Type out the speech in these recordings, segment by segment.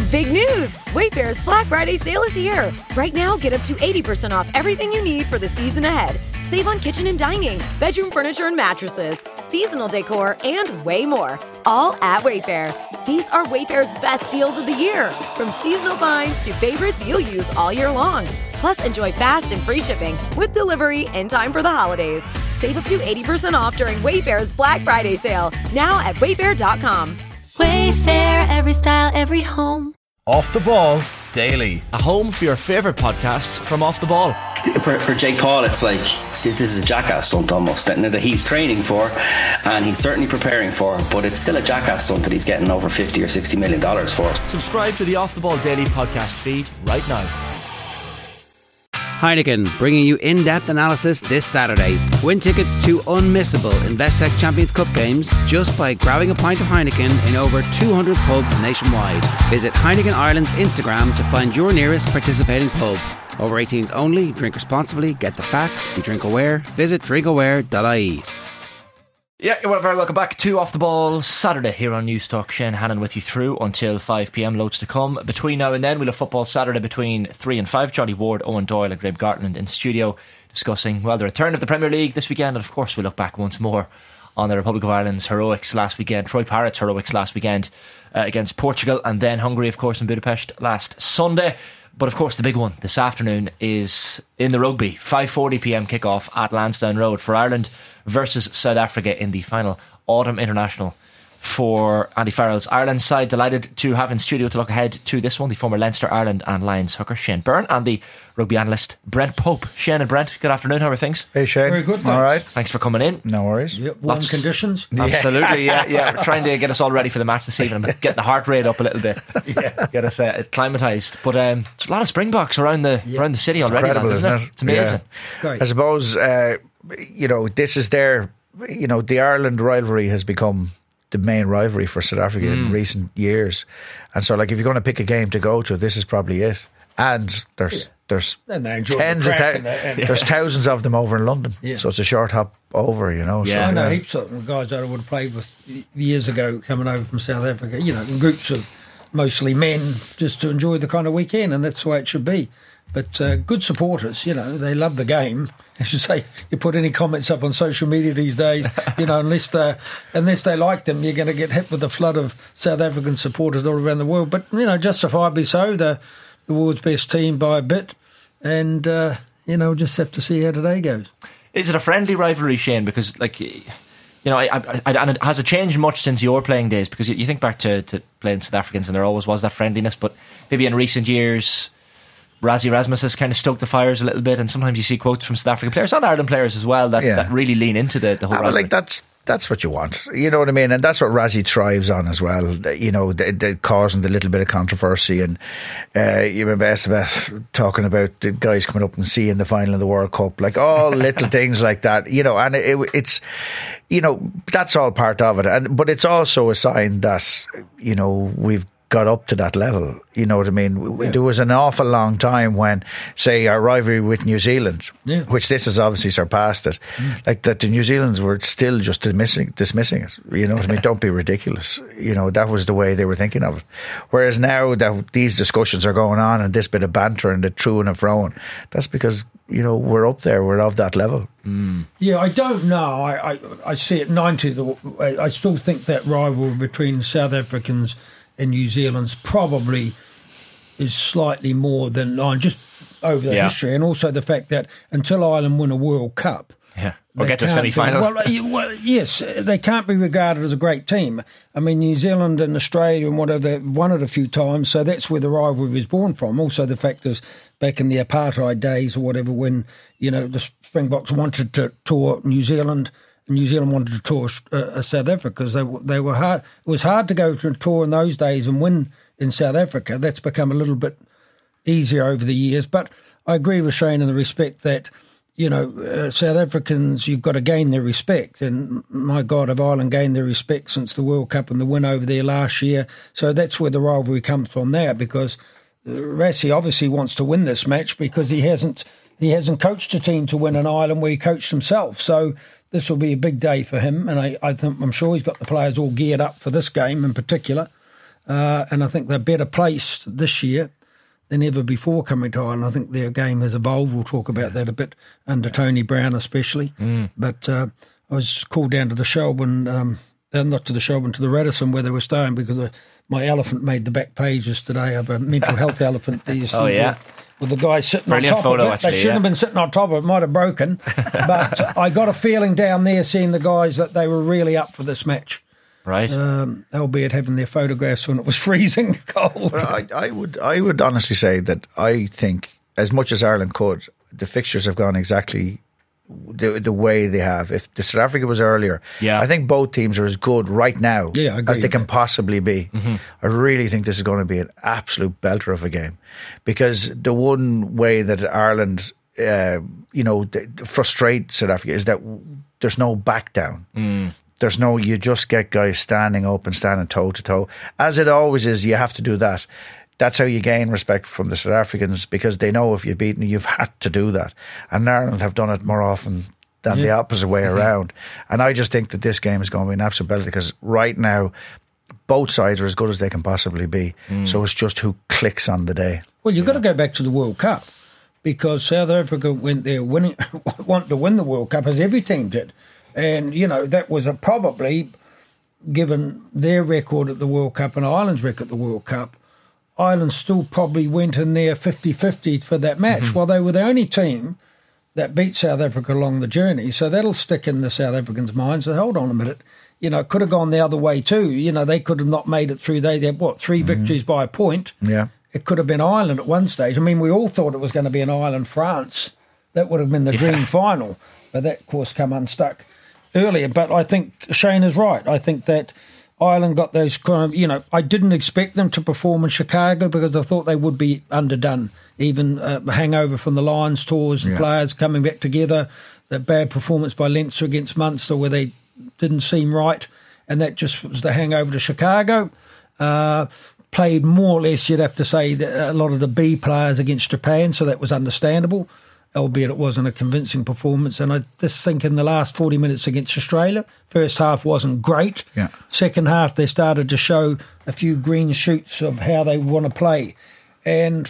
Big news! Wayfair's Black Friday sale is here. Right now, get up to 80% off everything you need for the season ahead. Save on kitchen and dining, bedroom furniture and mattresses, seasonal decor, and way more. All at Wayfair. These are Wayfair's best deals of the year. From seasonal finds to favorites you'll use all year long. Plus, enjoy fast and free shipping with delivery in time for the holidays. Save up to 80% off during Wayfair's Black Friday sale. Now at wayfair.com. Wayfair, every style, every home. Off the Ball Daily. A home for your favourite podcasts from Off the Ball. For Jake Paul, it's like this is a jackass stunt almost that he's training for and he's certainly preparing for, but it's still a jackass stunt that he's getting over $50 or $60 million for. Subscribe to the Off the Ball Daily podcast feed right now. Heineken, bringing you in-depth analysis this Saturday. Win tickets to unmissable Investec Champions Cup games just by grabbing a pint of Heineken in over 200 pubs nationwide. Visit Heineken Ireland's Instagram to find your nearest participating pub. Over 18s only, drink responsibly, get the facts, be drink aware. Visit drinkaware.ie. Yeah, well, very welcome back to Off the Ball Saturday here on Newstalk. Shane Hannon with you through until 5pm. Loads to come. Between now and then, we'll have Football Saturday between 3 and 5. Johnny Ward, Owen Doyle and Graham Gartland in studio discussing, well, the return of the Premier League this weekend. And of course, we'll look back once more on the Republic of Ireland's heroics last weekend. Troy Parrott's heroics last weekend against Portugal, and then Hungary, of course, in Budapest last Sunday. But of course the big one this afternoon is in the rugby. 5:40pm kickoff at Lansdowne Road for Ireland versus South Africa in the final autumn international for Andy Farrell's Ireland side. Delighted to have in studio to look ahead to this one the former Leinster, Ireland and Lions hooker Shane Byrne and the rugby analyst Brent Pope. Shane and Brent, good afternoon, how are things? Hey Shane. Very good, thanks. All right. Thanks for coming in. No worries. Yep, warm conditions. Absolutely, yeah. We're trying to get us all ready for the match this evening, get the heart rate up a little bit, get us acclimatised. But there's a lot of Springboks around the city already, incredible, lads, isn't it? It's amazing. Great. I suppose this is their the Ireland rivalry has become the main rivalry for South Africa in recent years, and so like if you're going to pick a game to go to, this is probably it. And there's And they enjoy tens the of crack and there's thousands of them over in London, Yeah. so it's a short hop over, I So, know heaps of them, guys that I would have played with years ago coming over from South Africa, in groups of mostly men just to enjoy the kind of weekend, and that's the way it should be. But good supporters, they love the game. As you say, you put any comments up on social media these days, unless they like them, you're going to get hit with a flood of South African supporters all around the world. But, justifiably so, the world's best team by a bit. And, just have to see how today goes. Is it a friendly rivalry, Shane? Because, has it changed much since your playing days? Because you think back to playing South Africans and there always was that friendliness, but maybe in recent years Rassie Erasmus has kind of stoked the fires a little bit, and sometimes you see quotes from South African players and Ireland players as well that really lean into the whole rivalry. That's what you want, you know what I mean, and that's what Rassie thrives on as well. The causing the little bit of controversy, and you remember Estebeth talking about the guys coming up and seeing the final of the World Cup, like all little things like that, and it's that's all part of it, but it's also a sign that we've got up to that level, you know what I mean? There was an awful long time when, say, our rivalry with New Zealand, which this has obviously surpassed it, like that the New Zealanders were still just dismissing it, you know what I mean? Don't be ridiculous, that was the way they were thinking of it. Whereas now that these discussions are going on and this bit of banter and the to and fro, that's because we're up there, we're of that level. Yeah, I don't know. I see it 90. I still think that rivalry between South Africans and New Zealand's probably is slightly more than just over the history, and also the fact that until Ireland win a World Cup, or get to a semi-final. Yes, they can't be regarded as a great team. I mean, New Zealand and Australia and whatever won it a few times, so that's where the rivalry was born from. Also, the fact is, back in the apartheid days or whatever, when the Springboks wanted to tour New Zealand. New Zealand wanted to tour South Africa because they were hard. It was hard to go to a tour in those days and win in South Africa. That's become a little bit easier over the years. But I agree with Shane in the respect that, South Africans, you've got to gain their respect. And my God, have Ireland gained their respect since the World Cup and the win over there last year. So that's where the rivalry comes from there, because Rassie obviously wants to win this match because he hasn't coached a team to win an Ireland where he coached himself. So this will be a big day for him, and I'm sure he's got the players all geared up for this game in particular. and I think they're better placed this year than ever before coming to Ireland. I think their game has evolved. We'll talk about that a bit under Tony Brown especially. But I was called down to the Shelbourne, not to the Shelbourne, to the Radisson where they were staying because my elephant made the back pages today. I have a mental health elephant. With the guy sitting Brilliant on top photo, of it. actually, They shouldn't have been sitting on top of it. Might have broken. But I got a feeling down there seeing the guys that they were really up for this match. Right. Albeit having their photographs when it was freezing cold. But I would honestly say that I think, as much as Ireland could, the fixtures have gone exactly the way they have. If the South Africa was earlier, I think both teams are as good right now as they can possibly be. I really think this is going to be an absolute belter of a game, because the one way that Ireland frustrate South Africa is that there's no back down. There's no, you just get guys standing up and standing toe to toe, as it always is. You have to do that. That's how you gain respect from the South Africans, because they know if you're beaten, you've had to do that. And Ireland have done it more often than the opposite way around. And I just think that this game is going to be an absolute belter, because right now, both sides are as good as they can possibly be. So it's just who clicks on the day. Well, you've got to go back to the World Cup, because South Africa went there wanting to win the World Cup, as every team did. And, that was probably, given their record at the World Cup and Ireland's record at the World Cup, Ireland still probably went in there 50-50 for that match. Well, they were the only team that beat South Africa along the journey. So that'll stick in the South Africans' minds. So hold on a minute. It could have gone the other way too. They could have not made it through. They had, 3 victories by a point? Yeah. It could have been Ireland at one stage. I mean, we all thought it was going to be an Ireland-France. That would have been the dream final. But that, of course, come unstuck earlier. But I think Shane is right. I think that Ireland got those kind of, I didn't expect them to perform in Chicago because I thought they would be underdone. Even hangover from the Lions tours and players coming back together. That bad performance by Leinster against Munster where they didn't seem right. And that just was the hangover to Chicago. Played more or less, you'd have to say, a lot of the B players against Japan, so that was understandable, albeit it wasn't a convincing performance. And I just think in the last 40 minutes against Australia, first half wasn't great. Yeah. Second half, they started to show a few green shoots of how they want to play. And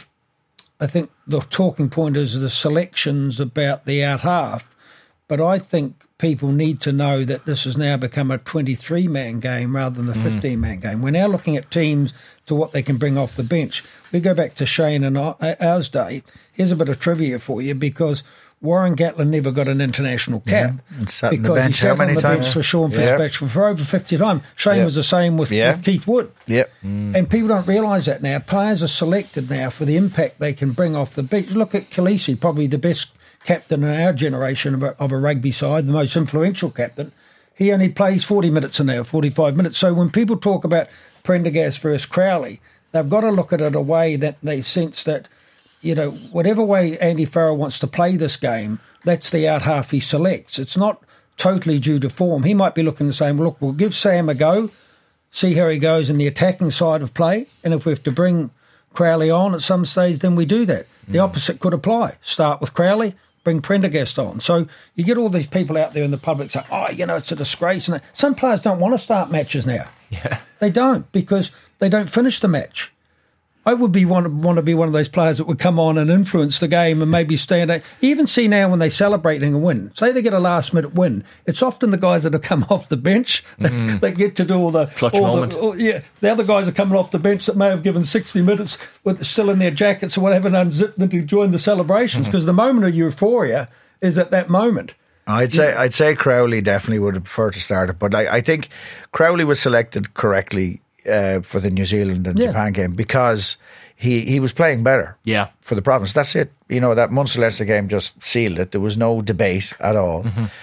I think the talking point is the selections about the out half. But I think people need to know that this has now become a 23-man game rather than a 15-man game. We're now looking at teams to what they can bring off the bench. We go back to Shane and ours day. Here's a bit of trivia for you, because Warren Gatland never got an international cap Sat on because the bench he sat on the bench for Sean Yeah. Fitzpatrick for over 50 times. Shane was the same with Keith Wood. Yep. And people don't realise that now. Players are selected now for the impact they can bring off the bench. Look at Khaleesi, probably the best captain in our generation of a rugby side, the most influential captain. He only plays 40 minutes an hour, 45 minutes. So when people talk about Prendergast versus Crowley, they've got to look at it a way that they sense that, whatever way Andy Farrell wants to play this game, that's the out half he selects. It's not totally due to form. He might be looking and saying, well, look, we'll give Sam a go, see how he goes in the attacking side of play, and if we have to bring Crowley on at some stage, then we do that. The opposite could apply. Start with Crowley, bring Prendergast on. So you get all these people out there in the public saying, it's a disgrace. And some players don't want to start matches now. Yeah. They don't, because they don't finish the match. I would want to be one of those players that would come on and influence the game and maybe stand out. You even see now when they're celebrating a win, say they get a last-minute win, it's often the guys that have come off the bench that get to do all the... Clutch moment. The other guys are coming off the bench that may have given 60 minutes with still in their jackets or whatever and unzipped them to join the celebrations, because the moment of euphoria is at that moment. I'd say Crowley definitely would have preferred to start it, but I think Crowley was selected correctly for the New Zealand and Japan game because he was playing better for the province. That's it. That Munster-Leinster game just sealed it. There was no debate at all.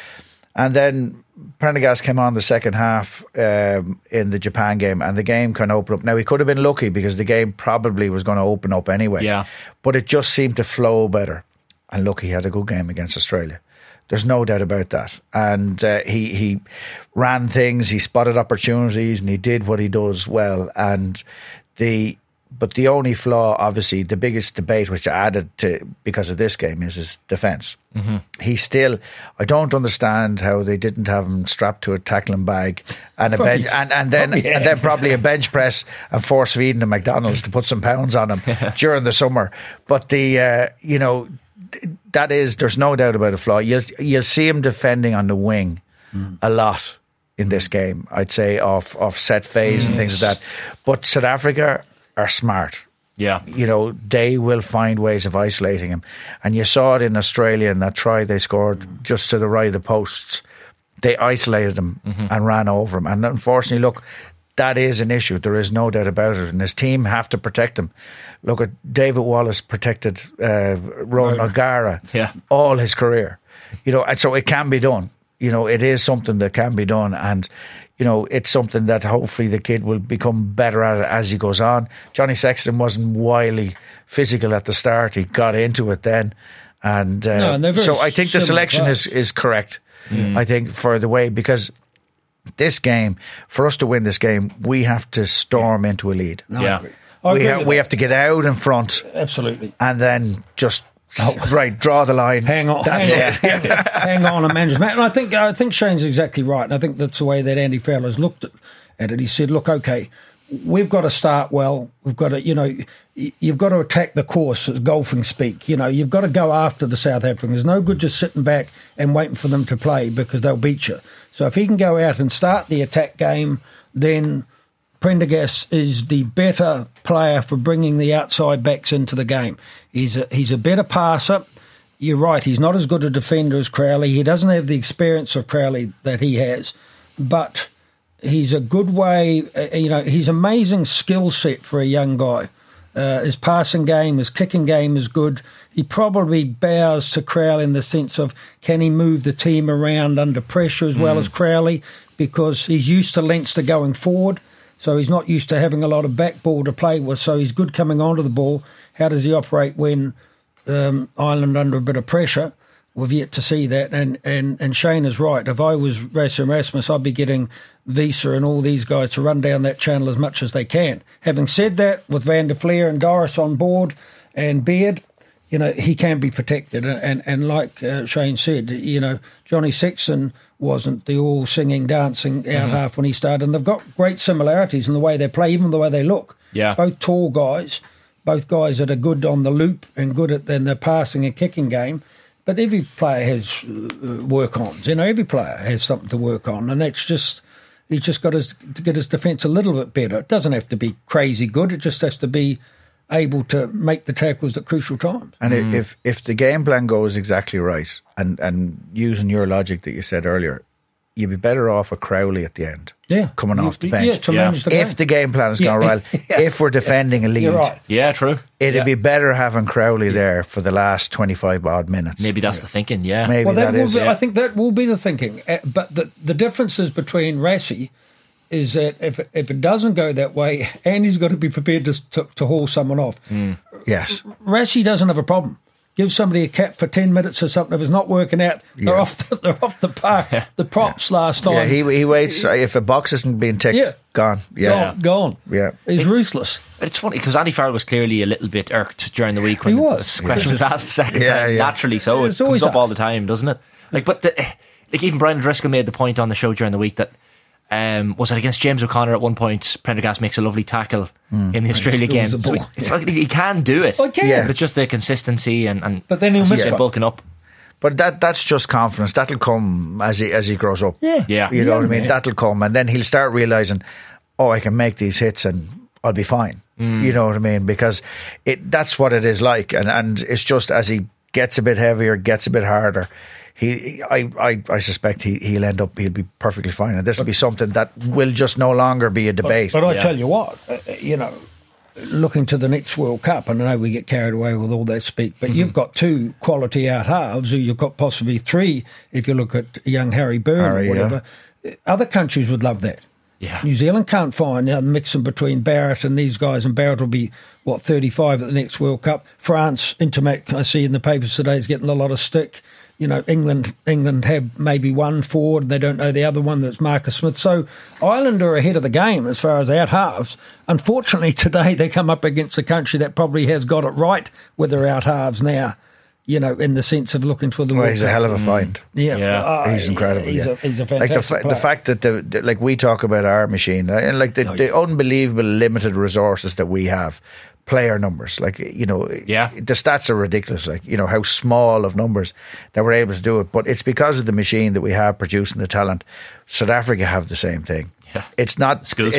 And then Prendergast came on the second half in the Japan game, and the game kind of opened up. Now, he could have been lucky because the game probably was going to open up anyway. Yeah. But it just seemed to flow better. And look, he had a good game against Australia. There's no doubt about that. And he ran things, he spotted opportunities, and he did what he does well. And the But the only flaw, obviously, the biggest debate which added to because of this game is his defence. Mm-hmm. He still, I don't understand how they didn't have him strapped to a tackling bag and a bench, and then probably a bench press and force feeding the McDonald's to put some pounds on him during the summer. But the that is, there's no doubt about a flaw. You'll see him defending on the wing a lot in this game. I'd say off set phase and things like that. But South Africa are smart. Yeah. They will find ways of isolating him. And you saw it in Australia in that try they scored just to the right of the posts. They isolated him and ran over him. And unfortunately, look, that is an issue. There is no doubt about it. And his team have to protect him. Look at David Wallace protected Ronan O'Gara all his career. And so it can be done. It is something that can be done. And it's something that hopefully the kid will become better at it as he goes on. Johnny Sexton wasn't wildly physical at the start. He got into it then. And so I think the selection is correct. I think for the way, because this game, for us to win this game, we have to storm into a lead. We have to get out in front. Absolutely. And then just... draw the line. Hang on and manage the match. And I think Shane's exactly right. And I think that's the way that Andy Fowler's looked at it. He said, look, okay, we've got to start well. We've got to, you've got to attack the course, as golfing speak. You've got to go after the South Africans. There's no good just sitting back and waiting for them to play because they'll beat you. So if he can go out and start the attack game, then Prendergast is the better player for bringing the outside backs into the game. He's a better passer. You're right, he's not as good a defender as Crowley. He doesn't have the experience of Crowley that he has, but he's a good way, he's amazing skill set for a young guy. His passing game, his kicking game is good. He probably bows to Crowley in the sense of can he move the team around under pressure as well as Crowley, because he's used to Leinster going forward. So he's not used to having a lot of back ball to play with, so he's good coming onto the ball. How does he operate when Ireland under a bit of pressure? We've yet to see that. And Shane is right. If I was Rassie Erasmus, I'd be getting Visa and all these guys to run down that channel as much as they can. Having said that, with Van der Fleer and Doris on board and Beard, he can be protected. And like Shane said, Johnny Sexton wasn't the all singing, dancing out half when he started. And they've got great similarities in the way they play, even the way they look. Yeah. Both tall guys, both guys that are good on the loop and good at their passing and kicking game. But every player has work-ons. Every player has something to work on. And that's just, he's just got to get his defence a little bit better. It doesn't have to be crazy good. It just has to be able to make the tackles at crucial times. And if the game plan goes exactly right, and using your logic that you said earlier, you'd be better off a Crowley at the end, coming off the bench. To manage the game. If the game plan is going well, if we're defending a lead, you're right. Yeah, true. It'd be better having Crowley there for the last 25 odd minutes. Maybe that's the thinking. Yeah, maybe that is. I think that will be the thinking. But the differences between Rassie is that if it doesn't go that way, Andy's got to be prepared to haul someone off. Yes. Rassie doesn't have a problem. Give somebody a cap for 10 minutes or something. If it's not working out, they're off the park. The props last time. Yeah, he waits. If a box isn't being ticked, gone. Yeah. Gone. Yeah. He's ruthless. It's funny because Andy Farrell was clearly a little bit irked during the week when the question was asked the second time. Naturally so. It comes up all the time, doesn't it? Even Brian Driscoll made the point on the show during the week that was it against James O'Connor at one point? Prendergast makes a lovely tackle in the Australia game. So it's like he can do it. But it's just the consistency and but then he'll miss it. Bulking up. But that's just confidence. That'll come as he grows up. Yeah. You know what I mean? That'll come, and then he'll start realising, I can make these hits and I'll be fine. You know what I mean? Because that's what it is like, and it's just as he gets a bit heavier, gets a bit harder. I suspect he'll be perfectly fine, and this will be something that will just no longer be a debate. But I tell you what, looking to the next World Cup, and I know we get carried away with all that speak, but you've got two quality out halves, or you've got possibly three if you look at young Harry Byrne or whatever. Yeah. Other countries would love that. Yeah. New Zealand can't find mixing between Barrett and these guys, and Barrett will be 35 at the next World Cup. France, Intermac, I see in the papers today, is getting a lot of stick. England have maybe one forward, they don't know the other one, that's Marcus Smith. So Ireland are ahead of the game as far as out halves. Unfortunately, today they come up against a country that probably has got it right with their out halves now, in the sense of looking for the Well, he's a hell of a find. Yeah. He's incredible. He's a fantastic player. The fact that we talk about our machine, and the unbelievable limited resources that we have, player numbers, the stats are ridiculous, how small of numbers that we're able to do it, but it's because of the machine that we have producing the talent. South Africa have the same thing. Yeah. It's not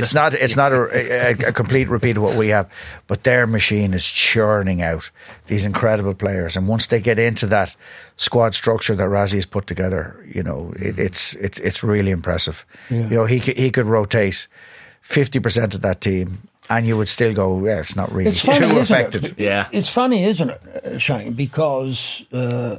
a complete repeat of what we have, but their machine is churning out these incredible players, and once they get into that squad structure that Rassie has put together, it's really impressive. He could rotate 50% of that team, and you would still go, yeah, it's not really too affected. Yeah, it's funny, isn't it, Shane? Because their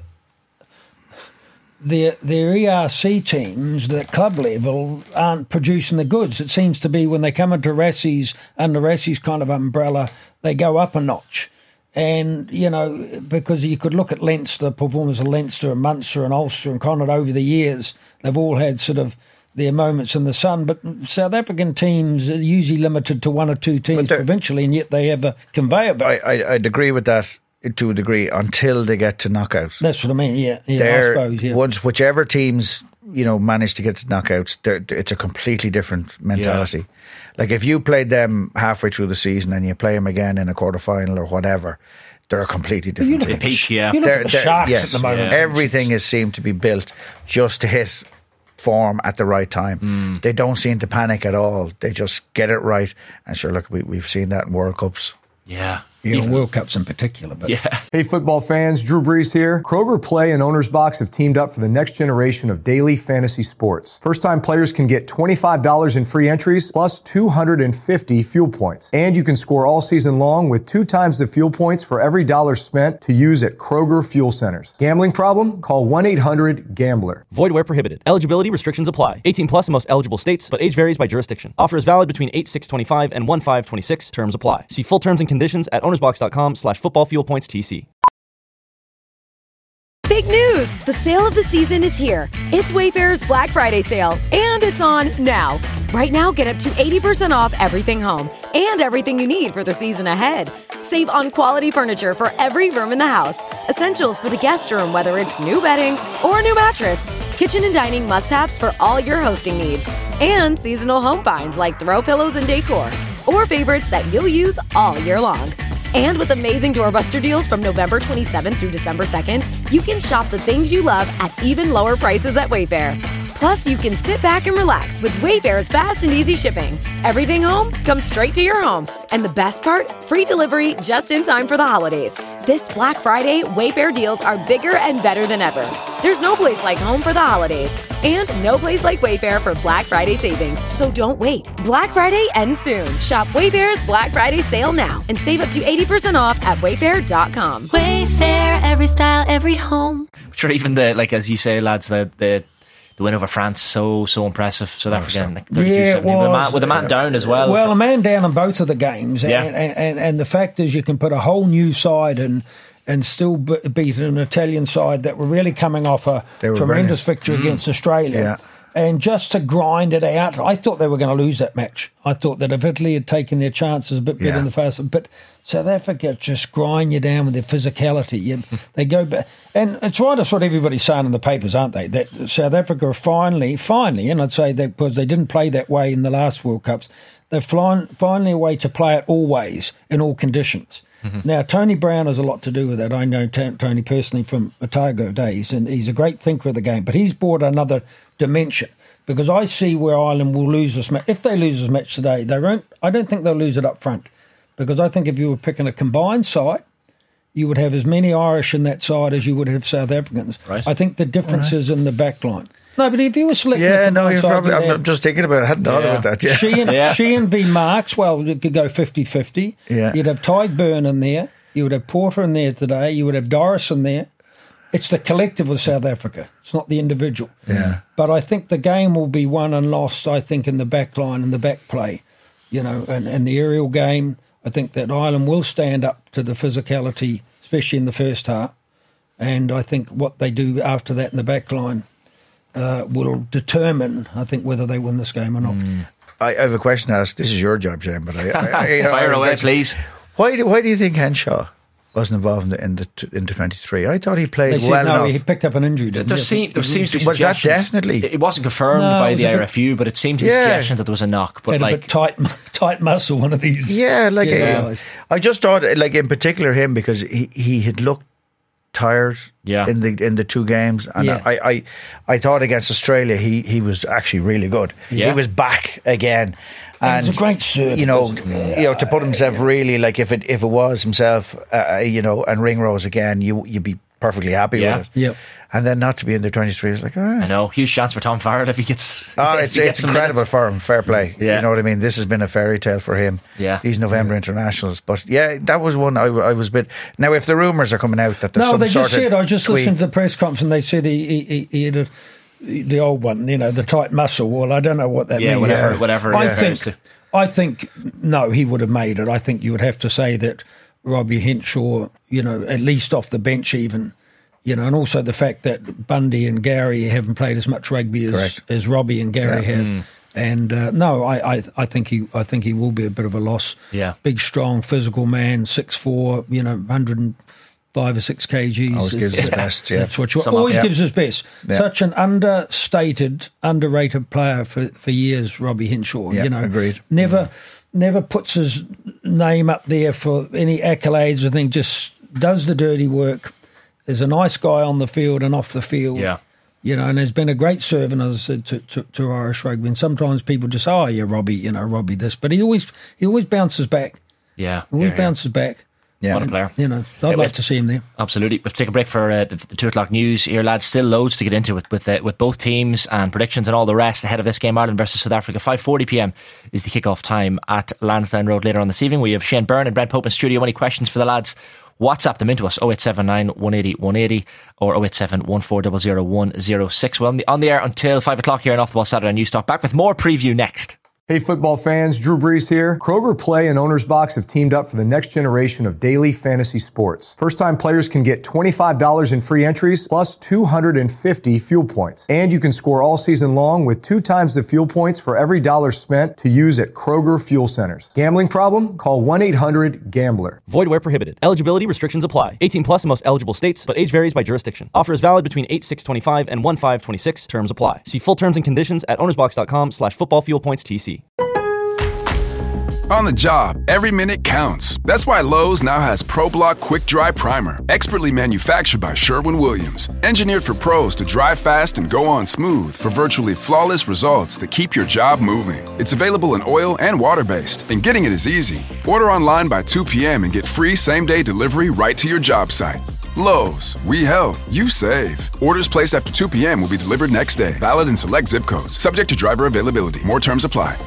ERC teams, the club level, aren't producing the goods. It seems to be when they come into Rassie's, under Rassie's kind of umbrella, they go up a notch. And, because you could look at Leinster, performance of Leinster and Munster and Ulster and Connacht over the years, they've all had sort of their moments in the sun, but South African teams are usually limited to one or two teams provincially, and yet they have a conveyor belt. I'd agree with that to a degree until they get to knockout. That's what I mean. Yeah, I suppose. Yeah. Once whichever teams manage to get to knockouts, it's a completely different mentality. Yeah. Like if you played them halfway through the season and you play them again in a quarter-final or whatever, they're a completely different team. You look at the Sharks at the moment. Everything is seemed to be built just to hit form at the right time. They don't seem to panic at all. They just get it right. And sure, look, we've seen that in World Cups. Yeah. Even World Cups in particular. But yeah. Hey, football fans, Drew Brees here. Kroger Play and Owner's Box have teamed up for the next generation of daily fantasy sports. First-time players can get $25 in free entries plus 250 fuel points. And you can score all season long with 2 times the fuel points for every dollar spent to use at Kroger Fuel Centers. Gambling problem? Call 1-800-GAMBLER. Void where prohibited. Eligibility restrictions apply. 18 plus in most eligible states, but age varies by jurisdiction. Offer is valid between 8/6/25 and 1/5/26. Terms apply. See full terms and conditions at ownersbox.com/footballfuelpointstc. Big news! The sale of the season is here. It's Wayfair's Black Friday sale, and it's on now. Right now, get up to 80% off everything home and everything you need for the season ahead. Save on quality furniture for every room in the house. Essentials for the guest room, whether it's new bedding or a new mattress. Kitchen and dining must-haves for all your hosting needs. And seasonal home finds like throw pillows and decor. Or favorites that you'll use all year long. And with amazing doorbuster deals from November 27th through December 2nd, you can shop the things you love at even lower prices at Wayfair. Plus, you can sit back and relax with Wayfair's fast and easy shipping. Everything home comes straight to your home. And the best part, free delivery just in time for the holidays. This Black Friday, Wayfair deals are bigger and better than ever. There's no place like home for the holidays. And no place like Wayfair for Black Friday savings. So don't wait. Black Friday ends soon. Shop Wayfair's Black Friday sale now and save up to 80% off at wayfair.com. Wayfair, every style, every home. Sure, even as you say, lads, the win over France, so impressive. South Africa, with a man down as well. Well, a man down in both of the games, and the fact is, you can put a whole new side and still beat an Italian side that were really coming off a tremendous victory against Australia. Yeah. And just to grind it out, I thought they were going to lose that match. I thought that if Italy had taken their chances a bit better in the first, but South Africa just grind you down with their physicality. They go back. And it's right, that's what everybody's saying in the papers, aren't they? That South Africa are finally, and I'd say that because they didn't play that way in the last World Cups, they're finally a way to play it always, in all conditions. Now, Tony Brown has a lot to do with that. I know Tony personally from Otago days, and he's a great thinker of the game. But he's brought another dimension, because I see where Ireland will lose this match. If they lose this match today, they won't. I don't think they'll lose it up front, because I think if you were picking a combined side, you would have as many Irish in that side as you would have South Africans. Right. I think the difference is in the back line. No, but if you were selecting I'm just thinking about it. I hadn't thought about that. Yeah. Sheehan v. Marks, well, it could go 50-50. Yeah. You'd have Tyg Byrne in there. You would have Porter in there today. You would have Doris in there. It's the collective of South Africa. It's not the individual. Yeah. But I think the game will be won and lost, I think, in the back line and the back play. And the aerial game, I think that Ireland will stand up to the physicality, especially in the first half. And I think what they do after that in the back line will determine, I think, whether they win this game or not. I have a question to ask. This is your job, Shane, but Fire away, please. Why do you think Henshaw wasn't involved in the 23? I thought he played They well said, no, enough. he picked up an injury, didn't There he? seems to be Was that suggestions. definitely? It wasn't confirmed by it was the a bit- IRFU, but it seemed to be suggestions that there was a knock. But Had a like, bit tight muscle, one of these. Yeah, like guys. I just thought, like in particular him, because he had looked tired in the two games, and I thought against Australia he was actually really good. Yeah. He was back again. And he's a great serve, to put himself really, like if it was himself, and Ringrose again, you'd be perfectly happy with it. Yep. And then not to be in the 23 is like, all right. I know, huge chance for Tom Farrell if he gets. It's incredible for him. Fair play. Yeah. You know what I mean? This has been a fairy tale for him. Yeah. These November internationals. But yeah, that was one I was a bit. Now, if the rumours are coming out that there's some they sort just said, of I just tweak- listened to the press conference and they said he had the old one, the tight muscle. Well, I don't know what that means. Whatever. I think no, he would have made it. I think you would have to say that Robbie Henshaw, at least off the bench even, and also the fact that Bundy and Gary haven't played as much rugby as Robbie and Gary have. And I think he will be a bit of a loss. Yeah, big, strong, physical man, 6'4", 105 or 6 kgs. Always gives his best. Yeah, that's what you always gives his best. Yeah. Such an understated, underrated player for years, Robbie Henshaw. Yeah, agreed. Never puts his name up there for any accolades or thing. Just does the dirty work. Is a nice guy on the field and off the field. Yeah. And has been a great servant, as I said, to Irish rugby. And sometimes people just, Robbie, Robbie this. But he always bounces back. Yeah. Bounces back. Yeah. What a player. I'd like to see him there. Absolutely. We'll take a break for the 2 o'clock news here, lads. Still loads to get into with both teams and predictions and all the rest ahead of this game, Ireland versus South Africa. 5:40pm is the kick-off time at Lansdowne Road later on this evening. We have Shane Byrne and Brent Pope in studio. Any questions for the lads? WhatsApp them into us, 0879 180 180 or 087 1400 106. Well, on the air until 5 o'clock here on Off the Ball Saturday News Talk. Back with more preview next. Hey football fans, Drew Brees here. Kroger Play and Owner's Box have teamed up for the next generation of daily fantasy sports. First-time players can get $25 in free entries plus 250 fuel points. And you can score all season long with 2 times the fuel points for every dollar spent to use at Kroger Fuel Centers. Gambling problem? Call 1-800-GAMBLER. Void where prohibited. Eligibility restrictions apply. 18 plus in most eligible states, but age varies by jurisdiction. Offer is valid between 8/6/25 and 1/5/26. Terms apply. See full terms and conditions at ownersbox.com/footballfuelpointstc. On the job, every minute counts. That's why Lowe's now has ProBlock Quick Dry Primer, expertly manufactured by Sherwin-Williams. Engineered for pros to dry fast and go on smooth for virtually flawless results that keep your job moving. It's available in oil and water-based, and getting it is easy. Order online by 2 p.m. and get free same-day delivery right to your job site. Lowe's, we help, you save. Orders placed after 2 p.m. will be delivered next day. Valid in select zip codes. Subject to driver availability. More terms apply.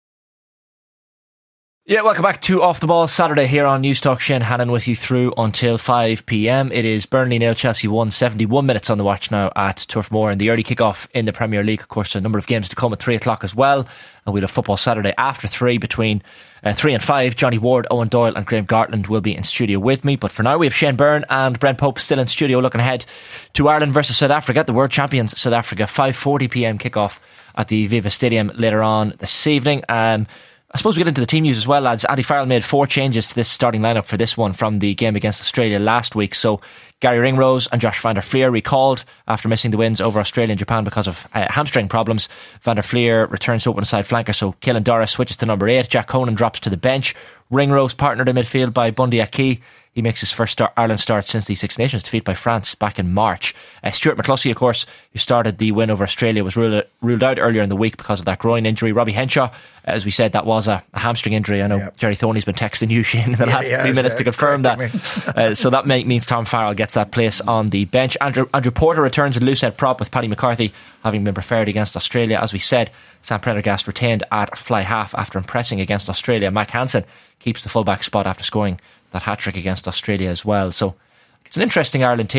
Yeah, welcome back to Off the Ball Saturday here on News Talk. Shane Hannon with you through until 5pm. It is Burnley 0, Chelsea 1, 71 minutes on the watch now at Turf Moor in the early kick-off in the Premier League. Of course, a number of games to come at 3 o'clock as well. And we'll have Football Saturday after 3 between 3 and 5. Johnny Ward, Owen Doyle and Graham Gartland will be in studio with me. But for now, we have Shane Byrne and Brent Pope still in studio looking ahead to Ireland versus South Africa, the world champions South Africa. 5:40pm kick-off at the Aviva Stadium later on this evening. I suppose we get into the team news as well, lads. Andy Farrell made 4 changes to this starting lineup for this one from the game against Australia last week. So Gary Ringrose and Josh van der Flier recalled after missing the wins over Australia and Japan because of hamstring problems. Van der Flier returns to open side flanker, so Caelan Doris switches to number 8. Jack Conan drops to the bench. Ringrose partnered in midfield by Bundy Aki. He makes his first Ireland start since the Six Nations defeat by France back in March. Stuart McCluskey, of course, who started the win over Australia, was ruled out earlier in the week because of that groin injury. Robbie Henshaw, as we said, that was a hamstring injury. I know Jerry Thorney's been texting you, Shane, in the last few minutes to confirm that. So that means Tom Farrell gets that place on the bench. Andrew Porter returns in loosehead prop with Paddy McCarthy having been preferred against Australia. As we said, Sam Prendergast retained at fly half after impressing against Australia. Mac Hansen keeps the fullback spot after scoring that hat-trick against Australia as well. So it's an interesting Ireland team.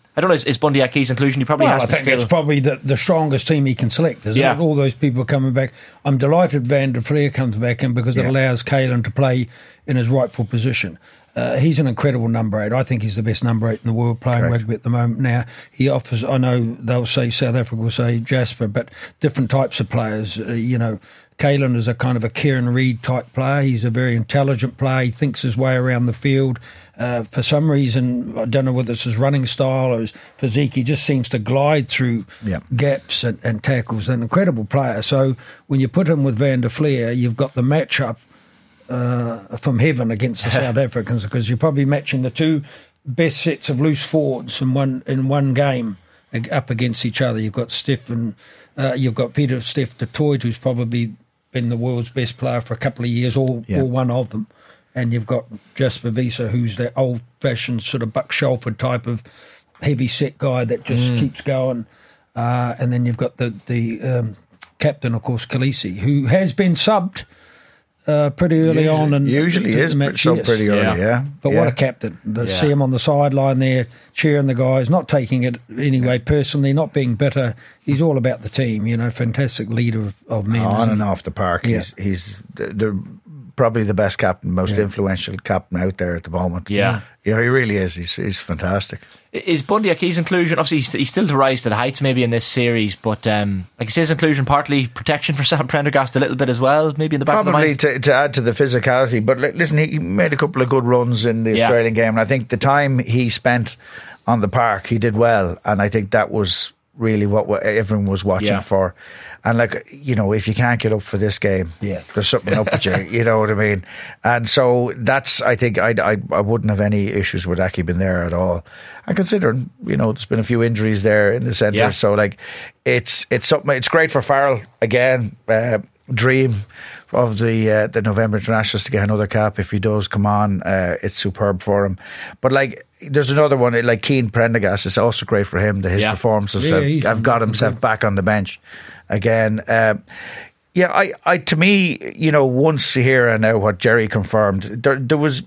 I don't know, is Bundy Aki's inclusion? He probably has I to think still... it's probably the strongest team he can select, isn't it? All those people coming back. I'm delighted Van der Fleer comes back in because it allows Caelan to play in his rightful position. He's an incredible number 8. I think he's the best number 8 in the world playing rugby at the moment now. He offers, I know they'll say South Africa will say Jasper, but different types of players. Caelan is a kind of a Kieran Reid type player. He's a very intelligent player. He thinks his way around the field. For some reason, I don't know whether it's his running style or his physique, he just seems to glide through gaps and tackles. An incredible player. So when you put him with Van der Fleer, you've got the matchup from heaven against the South Africans, because you're probably matching the two best sets of loose forwards in one game up against each other. You've got you've got Peter Steph de Toit, who's probably been the world's best player for a couple of years, or one of them. And you've got Jasper Wiese, who's that old-fashioned sort of Buck Shelford type of heavy-set guy that just keeps going. And then you've got the captain, of course, Khaleesi, who has been subbed pretty early on. And usually is subbed pretty early, But what a captain. See him on the sideline there, cheering the guys, not taking it anyway personally, not being bitter. He's all about the team, fantastic leader of men. On and off the park. He's probably the best captain, most influential captain out there at the moment. Yeah. He really is. He's fantastic. Is Bundy Aki's inclusion, obviously he's still to rise to the heights maybe in this series, but like his inclusion partly protection for Sam Prendergast a little bit as well, maybe in the back of the mind? Probably to add to the physicality. But listen, he made a couple of good runs in the Australian game, and I think the time he spent on the park, he did well, and I think that was really what everyone was watching for. And if you can't get up for this game, there's something up with you. You know what I mean? And so I think I wouldn't have any issues with Aki being there at all. And considering, there's been a few injuries there in the centre, so it's something. It's great for Farrell again. Dream of the November internationals to get another cap if he does come on. It's superb for him. But there's another one like Keane Prendergast. It's also great for him that his performances have got himself back on the bench again. I to me, once here and now what Jerry confirmed, there was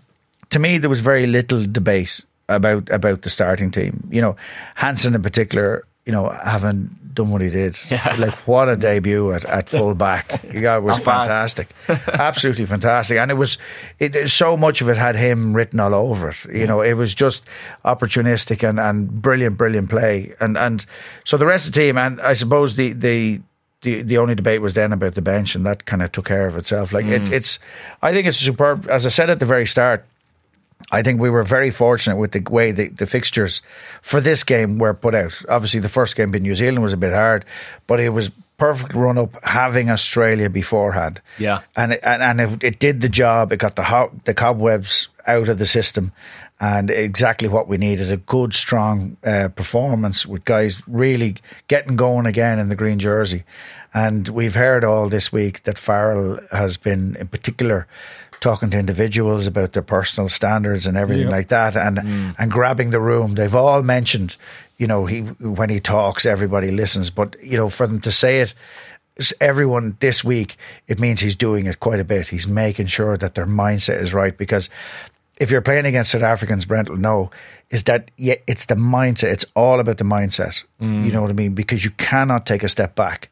very little debate about the starting team. Hansen in particular, having done what he did, what a debut at full back. It was fantastic. Absolutely fantastic. And so much of it had him written all over it. It was just opportunistic and brilliant play. And so the rest of the team, and I suppose the only debate was then about the bench, and that kind of took care of itself. I think it's superb. As I said at the very start, I think we were very fortunate with the way the fixtures for this game were put out. Obviously, the first game in New Zealand was a bit hard, but it was perfect run up having Australia beforehand. Yeah, and it did the job. It got the cobwebs out of the system, and exactly what we needed. A good, strong performance with guys really getting going again in the green jersey. And we've heard all this week that Farrell has been, in particular, talking to individuals about their personal standards and everything like that, and grabbing the room. They've all mentioned, when he talks, everybody listens. But for them to say it, everyone this week, it means he's doing it quite a bit. He's making sure that their mindset is right, because if you're playing against South Africans, Brent will know, is that it's the mindset. It's all about the mindset. You know what I mean? Because you cannot take a step back.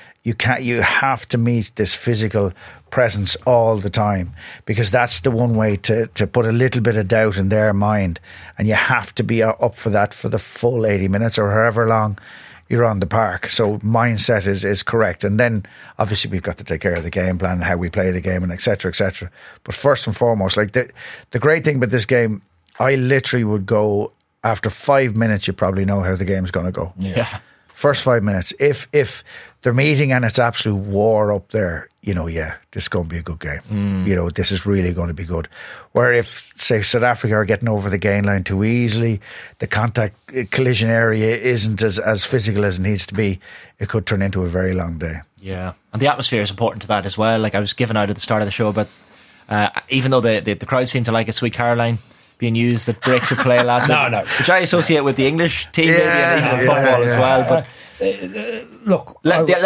You have to meet this physical presence all the time, because that's the one way to put a little bit of doubt in their mind, and you have to be up for that for the full 80 minutes or however long you're on the park. So mindset is correct, and then obviously we've got to take care of the game plan and how we play the game and etc. But first and foremost, the great thing about this game, I literally would go after 5 minutes, you probably know how the game's going to go. First 5 minutes, if they're meeting and it's absolute war up there, this is going to be a good game. This is really going to be good. Where if, say, South Africa are getting over the gain line too easily, the contact collision area isn't as physical as it needs to be, it could turn into a very long day. Yeah, and the atmosphere is important to that as well. I was giving out at the start of the show about, even though the crowd seemed to like it, Sweet Caroline being used at breaks of play last week, which I associate with the English team maybe, and even football as well. But look,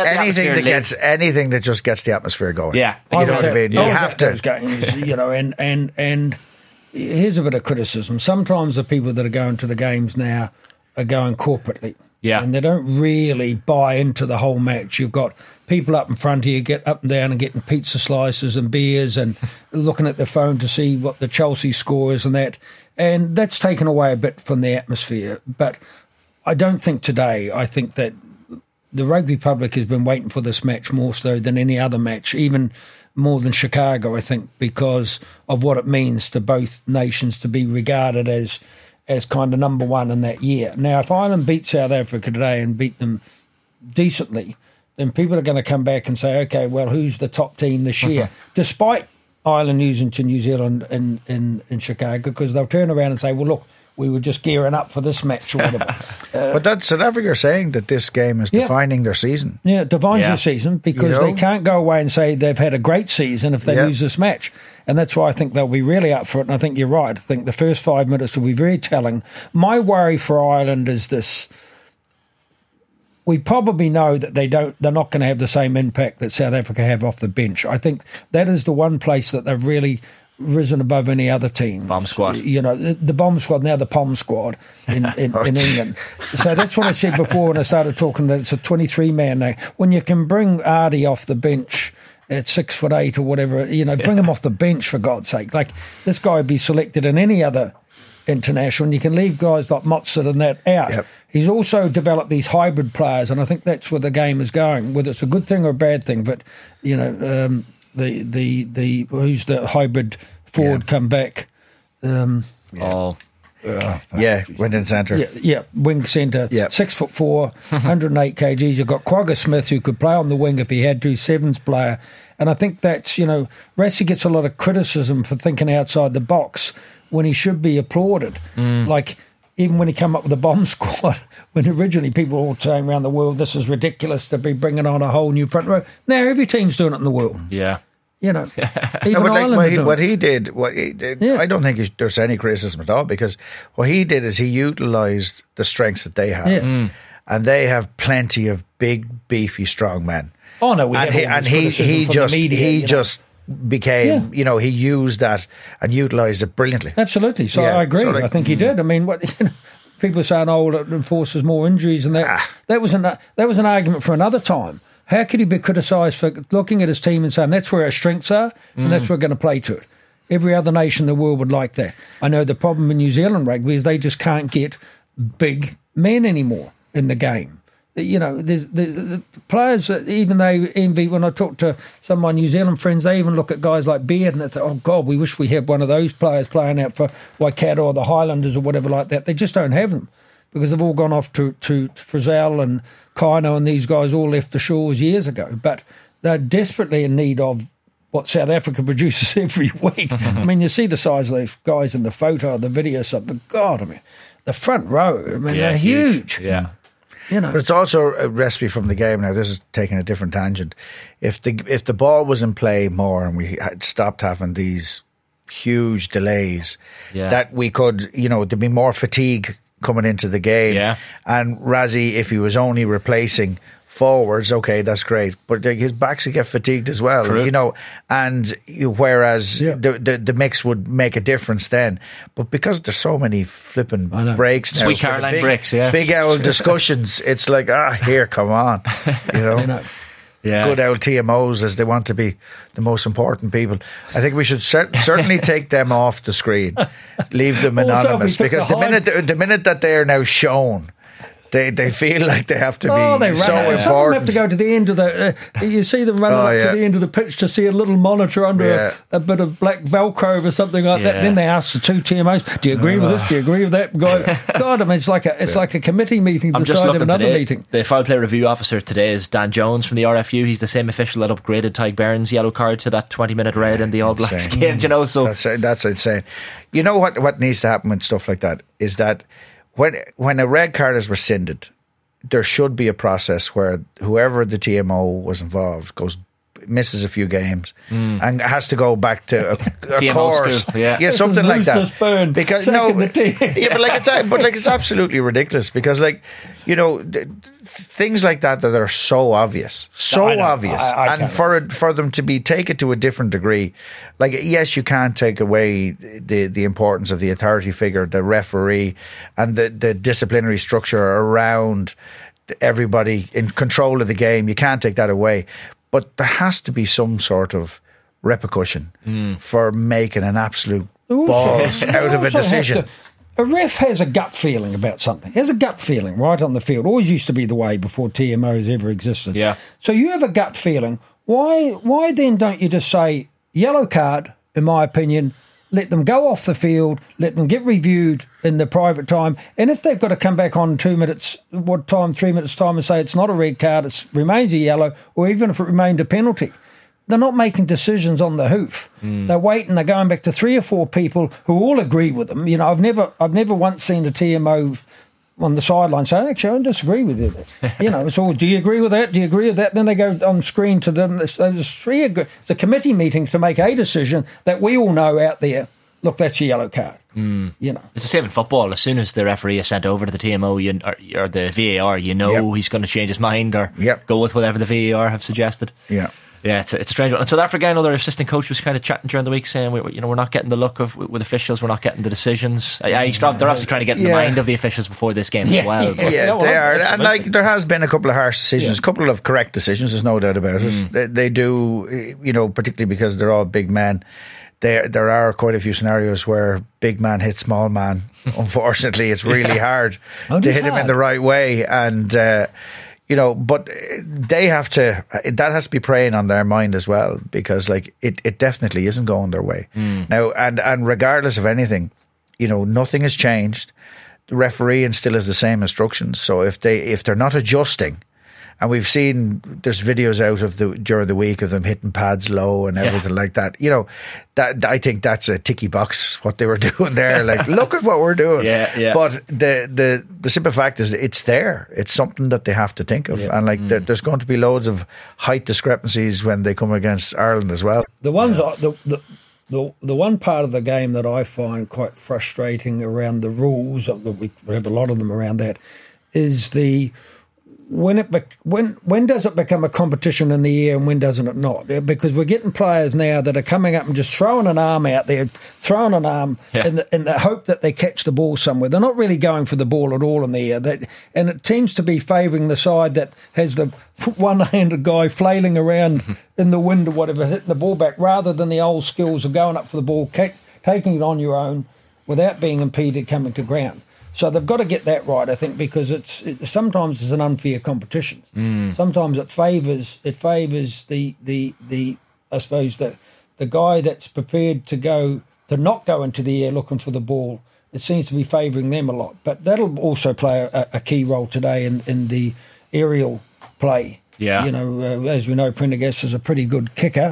anything that just gets the atmosphere going. Yeah, you know what I mean. You have to. Those games, and here's a bit of criticism. Sometimes the people that are going to the games now are going corporately. Yeah. And they don't really buy into the whole match. You've got people up in front of you get up and down and getting pizza slices and beers and looking at their phone to see what the Chelsea score is and that. And that's taken away a bit from the atmosphere. But I don't think today, I think that the rugby public has been waiting for this match more so than any other match, even more than Chicago, I think, because of what it means to both nations to be regarded as kind of number one in that year. Now, if Ireland beat South Africa today and beat them decently, then people are going to come back and say, okay, well, who's the top team this year? Despite Ireland losing to New Zealand in Chicago, because they'll turn around and say, well, look, we were just gearing up for this match or whatever. But that's South Africa saying that this game is defining their season. Yeah, it defines their season because they can't go away and say they've had a great season if they lose this match. And that's why I think they'll be really up for it. And I think you're right. I think the first 5 minutes will be very telling. My worry for Ireland is this. We probably know that they're not going to have the same impact that South Africa have off the bench. I think that is the one place that they've really risen above any other team. Bomb squad. You know, the bomb squad, now the POM squad in England. So that's what I said before when I started talking that it's a 23-man now. When you can bring Ardy off the bench at 6'8" or whatever, you know, bring him off the bench for God's sake. Like, this guy would be selected in any other international, and you can leave guys like Motson and that out. Yep. He's also developed these hybrid players, and I think that's where the game is going, whether it's a good thing or a bad thing. But, you know, the who's the hybrid forward come back? Went in centre. Yeah, wing centre. 6'4", 108 kgs. You've got Quagga Smith, who could play on the wing if he had to, sevens player. And I think that's, you know, Rassie gets a lot of criticism for thinking outside the box when he should be applauded. Like, even when he came up with the bomb squad, when originally people were all saying around the world, this is ridiculous to be bringing on a whole new front row. Now every team's doing it in the world. Yeah. You know, even Ireland what he did, I don't think there's any criticism at all, because what he did is he utilised the strengths that they have. And they have plenty of big, beefy, strong men. Oh, no, he just became, you know, he used that and utilised it brilliantly. Absolutely. So I agree. I think he did. I mean, people are saying, oh, it enforces more injuries and that. That was an argument for another time. How could he be criticised for looking at his team and saying that's where our strengths are and that's where we're going to play to it? Every other nation in the world would like that. I know the problem in New Zealand rugby is they just can't get big men anymore in the game. You know, the players, even they envy, when I talk to some of my New Zealand friends, they even look at guys like Beard and they think, oh, God, we wish we had one of those players playing out for Waikato or the Highlanders or whatever like that. They just don't have them because they've all gone off to Frizzell and Kaino, and these guys all left the shores years ago. But they're desperately in need of what South Africa produces every week. I mean, you see the size of those guys in the photo or the video, something. God, I mean, the front row, I mean, they're huge. Yeah. You know. But it's also a recipe from the game. Now, this is taking a different tangent. If the ball was in play more and we had stopped having these huge delays, that we could, you know, there'd be more fatigue coming into the game. Yeah. And Rassie, if he was only replacing forwards, okay, that's great. But his backs would get fatigued as well. True. You know, and whereas the mix would make a difference then. But because there's so many flipping breaks now, Sweet Caroline breaks, big old discussions, it's like, here, come on. You know? Good old TMOs, as they want to be the most important people. I think we should certainly take them off the screen, leave them anonymous, because the minute that they are now shown, they feel like they have to be so important. Some of them have to go to the end of the. You see them running up to the end of the pitch to see a little monitor under a bit of black Velcro or something like that. Then they ask the two TMOs, "Do you agree with this? Do you agree with that?" God, I mean, it's like a committee meeting beside another meeting. The foul play review officer today is Dan Jones from the RFU. He's the same official that upgraded Tyke Burns' yellow card to that 20-minute red in the All Blacks game. You know, so that's insane. You know what needs to happen with stuff like that is that. When a red card is rescinded, there should be a process where whoever the TMO was involved misses a few games and has to go back to a TMO course, school, yeah. something like that. Burn, because it's absolutely ridiculous. Because things like that are so obvious, and for them to be taken to a different degree. Like, yes, you can't take away the importance of the authority figure, the referee, and the disciplinary structure around everybody in control of the game. You can't take that away. But there has to be some sort of repercussion for making an absolute balls out of a decision. A ref has a gut feeling about something. Has a gut feeling right on the field. Always used to be the way before TMOs ever existed. Yeah. So you have a gut feeling. Why then don't you just say, yellow card, in my opinion, let them go off the field, let them get reviewed in the private time, and if they've got to come back on 3 minutes time and say it's not a red card, it remains a yellow, or even if it remained a penalty, they're not making decisions on the hoof. They're waiting. They're going back to 3 or 4 people who all agree with them. I've never once seen a TMO on the sideline saying, actually, I don't disagree with you. It's all, do you agree with that? Do you agree with that? Then they go on screen to them. There's the committee meetings to make a decision that we all know out there. Look, that's a yellow card. It's the same in football. As soon as the referee is sent over to the TMO or the VAR, he's going to change his mind or go with whatever the VAR have suggested. Yeah, it's a strange one. And South Africa, another assistant coach was kind of chatting during the week saying, we're not getting the look with officials, we're not getting the decisions. They're obviously trying to get in the mind of the officials before this game as well. Yeah, they are. And there has been a couple of harsh decisions, a couple of correct decisions, there's no doubt about it. They do, particularly because they're all big men. There are quite a few scenarios where big man hits small man. Unfortunately, it's really hard to hit him in the right way. And... but they have to, that has to be preying on their mind as well, because it definitely isn't going their way. Now, and regardless of anything, nothing has changed. The refereeing still has the same instructions. So if they're not adjusting, and we've seen there's videos out of during the week of them hitting pads low and everything like that. That I think that's a ticky box what they were doing there. Like, look at what we're doing. Yeah. But the simple fact is it's there. It's something that they have to think of, and there's going to be loads of height discrepancies when they come against Ireland as well. The ones the one part of the game that I find quite frustrating around the rules, we have a lot of them around that, is when does it become a competition in the air and when doesn't it not? Because we're getting players now that are coming up and just throwing an arm out there, in the hope that they catch the ball somewhere. They're not really going for the ball at all in the air. And it seems to be favouring the side that has the one-handed guy flailing around in the wind or whatever, hitting the ball back, rather than the old skills of going up for the ball, taking it on your own without being impeded coming to ground. So they've got to get that right, I think, because sometimes it's an unfair competition. Sometimes it favours the I suppose the guy that's prepared to not go into the air looking for the ball. It seems to be favouring them a lot, but that'll also play a key role today in the aerial play. Yeah, as we know, Prendergast is a pretty good kicker,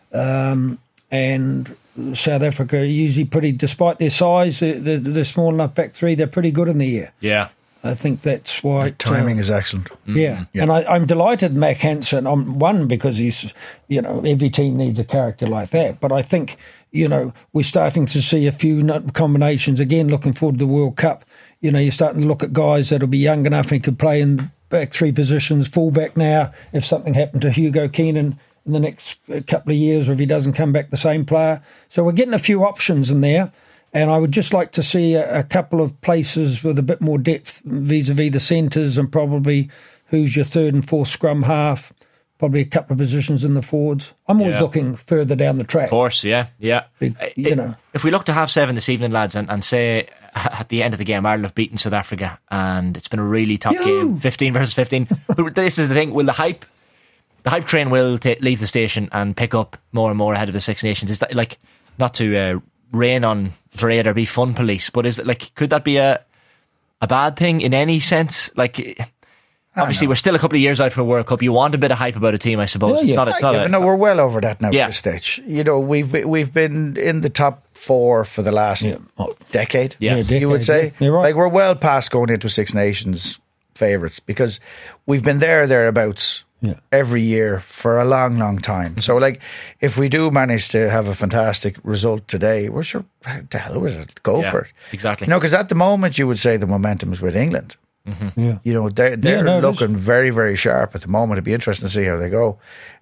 and South Africa usually despite their size, they're small enough back three, they're pretty good in the air. Yeah. I think that's why... timing is excellent. Yeah. And I'm delighted Mac Hansen, one, because he's, every team needs a character like that. But I think, we're starting to see a few combinations, again, looking forward to the World Cup. You're starting to look at guys that'll be young enough and could play in back three positions, fullback now, if something happened to Hugo Keenan in the next couple of years, or if he doesn't come back the same player. So we're getting a few options in there, and I would just like to see a couple of places with a bit more depth vis-a-vis the centres, and probably who's your third and fourth scrum half, probably a couple of positions in the forwards. I'm always looking further down the track. Of course, yeah. If we look to half 7 this evening, lads, and say at the end of the game Ireland have beaten South Africa and it's been a really tough game, 15 versus 15, but this is the thing, will the hype train will leave the station and pick up more and more ahead of the Six Nations? Is that, not to rain on parade or be fun police, but is it could that be a bad thing in any sense? Obviously we're still a couple of years out from a World Cup. You want a bit of hype about a team, I suppose. No, we're well over that now at this stage. We've been in the top 4 for the last decade. Yes, you would say. Yeah, right. We're well past going into Six Nations favourites, because we've been thereabouts every year for a long, long time. So, like, if we do manage to have a fantastic result today, we're sure, to hell with it, go for it. Exactly. Because at the moment you would say the momentum is with England. Yeah. They're looking very, very sharp at the moment. It'd be interesting to see how they go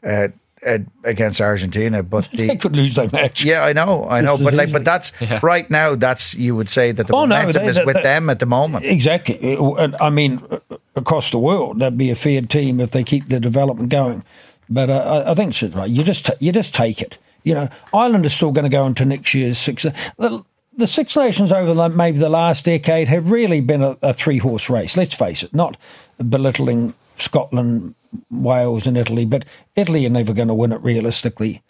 against Argentina. But they could lose that match. Yeah, I know. But that's right now. That's, you would say that the momentum is with them at the moment. Exactly. I mean, across the world, that'd be a fair team if they keep the development going. But I think it's right. You just take it. Ireland is still going to go into next year's Six. The Six Nations over maybe the last decade have really been a three-horse race, let's face it, not belittling Scotland, Wales and Italy, but Italy are never going to win it realistically.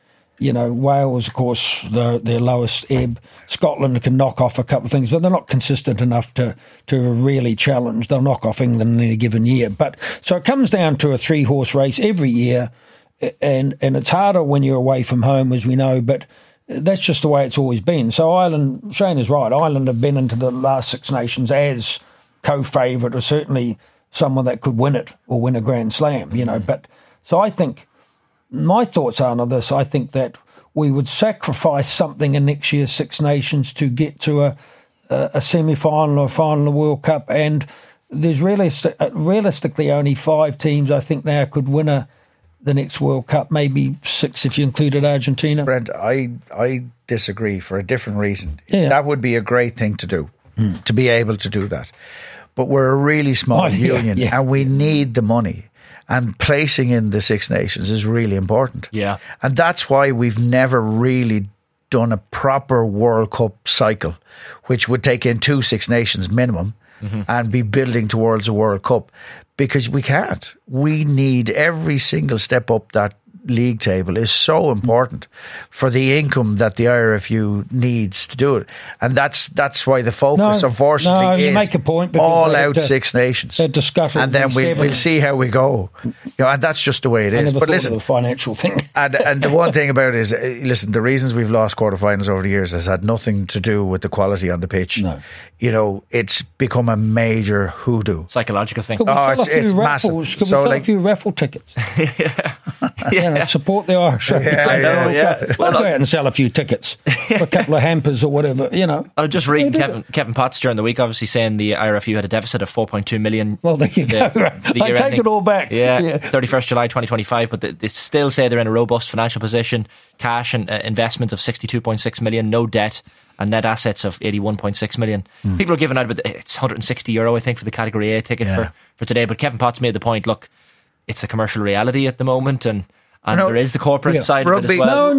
Wales, of course, their lowest ebb. Scotland can knock off a couple of things, but they're not consistent enough to really challenge. They'll knock off England in a given year. But so it comes down to a three-horse race every year, and it's harder when you're away from home, as we know, but that's just the way it's always been. So Ireland, Shane is right, Ireland have been into the last Six Nations as co-favourite, or certainly someone that could win it or win a Grand Slam, But so I think, my thoughts are on this, I think that we would sacrifice something in next year's Six Nations to get to a semi-final or final of the World Cup, and there's realistically only 5 teams I think now could win the next World Cup, maybe 6 if you included Argentina. Brent, I disagree for a different reason. Yeah. That would be a great thing to do, to be able to do that. But we're a really small union and we need the money. And placing in the Six Nations is really important. Yeah. And that's why we've never really done a proper World Cup cycle, which would take in 2 Six Nations minimum and be building towards a World Cup. Because we can't. We need every single step up that league table is so important for the income that the IRFU needs to do it. And that's why the focus, unfortunately, you is make a point, all out Six Nations. And then we'll see how we go. And that's just the way it is. But listen, the financial thing. and the one thing about it is, listen, the reasons we've lost quarterfinals over the years has had nothing to do with the quality on the pitch. No. It's become a major hoodoo. Psychological thing. Could we fill a few raffle tickets? Support the Irish. We'll go out and sell a few tickets for a couple of hampers or whatever, I was just reading Kevin Potts during the week, obviously saying the IRFU had a deficit of 4.2 million. Well, there you go. I take it all back. 31st July 2025, but they still say they're in a robust financial position, cash and investment of 62.6 million, no debt, and net assets of 81.6 million. People are giving out, but it's €160, I think, for the Category A ticket for today. But Kevin Potts made the point, look, it's the commercial reality at the moment, and there is the corporate side of it as well.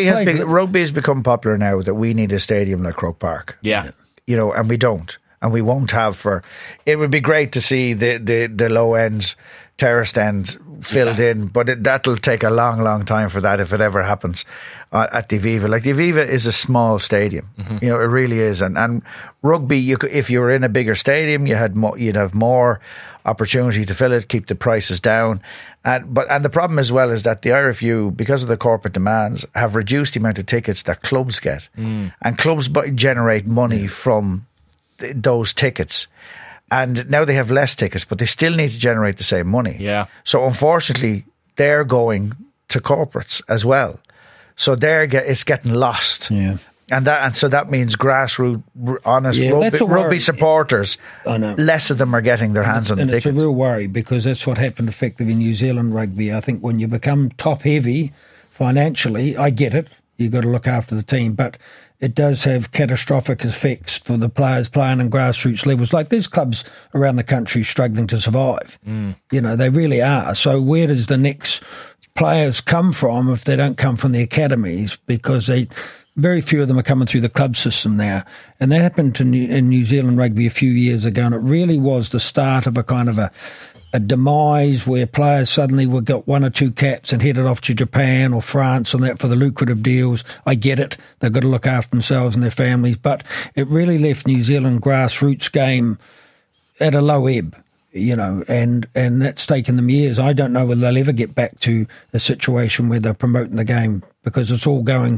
Rugby has become popular now that we need a stadium like Croke Park. Yeah. And we don't. And we won't have it would be great to see the low ends, terraced ends filled in, but that'll take a long, long time for that if it ever happens at the Aviva. Like, the Aviva is a small stadium. It really is. And rugby, if you were in a bigger stadium, you'd have more opportunity to fill it, keep the prices down. And the problem as well is that the IRFU, because of the corporate demands, have reduced the amount of tickets that clubs get. And clubs generate money from those tickets. And now they have less tickets, but they still need to generate the same money. Yeah. So unfortunately, they're going to corporates as well. So it's getting lost. Yeah. And so that means grassroots, honest rugby supporters, less of them are getting their hands on the tickets. It's a real worry, because that's what happened effectively in New Zealand rugby. I think when you become top heavy financially, I get it, you've got to look after the team, but it does have catastrophic effects for the players playing in grassroots levels. Like, there's clubs around the country struggling to survive. They really are. So where does the next players come from if they don't come from the academies? Because very few of them are coming through the club system now. And that happened in New Zealand rugby a few years ago, and it really was the start of a kind of a demise where players suddenly got 1 or 2 caps and headed off to Japan or France and that for the lucrative deals. I get it. They've got to look after themselves and their families. But it really left New Zealand grassroots game at a low ebb, and that's taken them years. I don't know whether they'll ever get back to a situation where they're promoting the game, because it's all going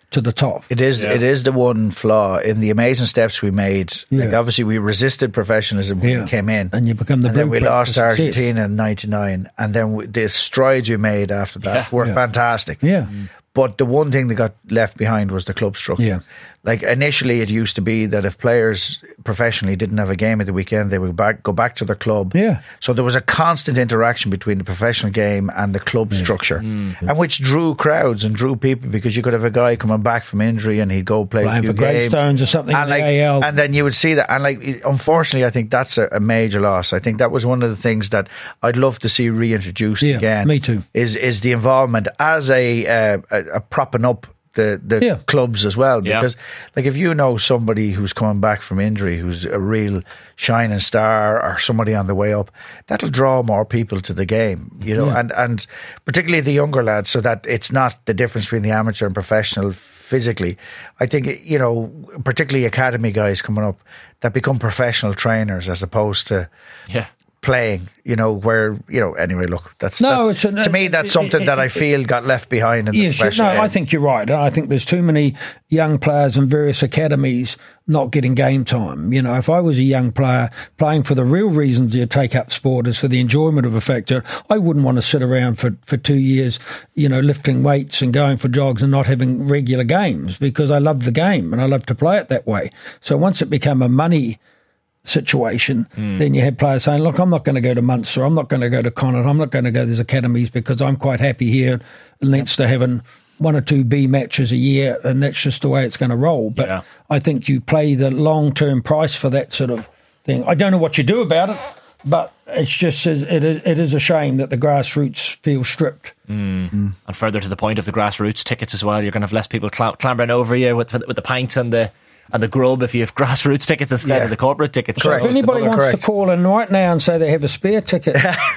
to the top. It is. It is the one flaw in the amazing steps we made. Yeah. Like obviously, we resisted professionalism when we came in, and you become the. And then we blueprint lost for success. Argentina in '99, and then the strides we made after that were fantastic. Yeah. But the one thing that got left behind was the club structure. Yeah. Like initially, it used to be that if players professionally didn't have a game at the weekend, they would go back to their club. Yeah. So there was a constant interaction between the professional game and the club structure, and which drew crowds and drew people because you could have a guy coming back from injury and he'd go play Playing a few for games, Gravestones or something and in the AL. and then you would see that. And like, unfortunately, I think that's a major loss. I think that was one of the things that I'd love to see reintroduced again. Me too. Is the involvement as a propping up the clubs as well, because like if you know somebody who's coming back from injury who's a real shining star or somebody on the way up, that'll draw more people to the game, you know, and particularly the younger lads, so that it's not the difference between the amateur and professional physically. I think, you know, particularly academy guys coming up that become professional trainers as opposed to playing, you know, where, you know, anyway, look, to me, that's something that I feel got left behind in the professional game. I think you're right. I think there's too many young players in various academies not getting game time. You know, if I was a young player playing for the real reasons you take up sport is for the enjoyment of a factor, I wouldn't want to sit around for 2 years, you know, lifting weights and going for jogs and not having regular games, because I love the game and I love to play it that way. So once it became a money situation, then you had players saying, look, I'm not going to go to Munster, I'm not going to go to Connacht, I'm not going to go to these academies because I'm quite happy here in Leinster having 1 or 2 B matches a year, and that's just the way it's going to roll. But I think you pay the long-term price for that sort of thing. I don't know what you do about it, but it's just it is a shame that the grassroots feel stripped. And further to the point of the grassroots tickets as well, you're going to have less people clambering over you with the pints and the grub if you have grassroots tickets instead of the corporate tickets. So if anybody wants to call in right now and say they have a spare ticket